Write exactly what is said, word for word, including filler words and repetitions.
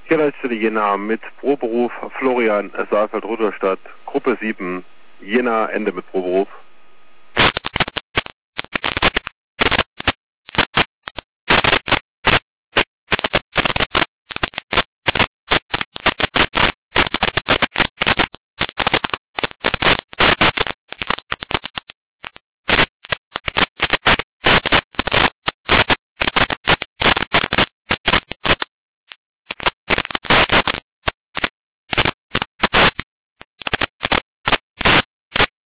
Hier Leitstelle Jena mit Proberuf Florian Saalfeld-Rudolstadt, Gruppe sieben, Jena, Ende mit Proberuf.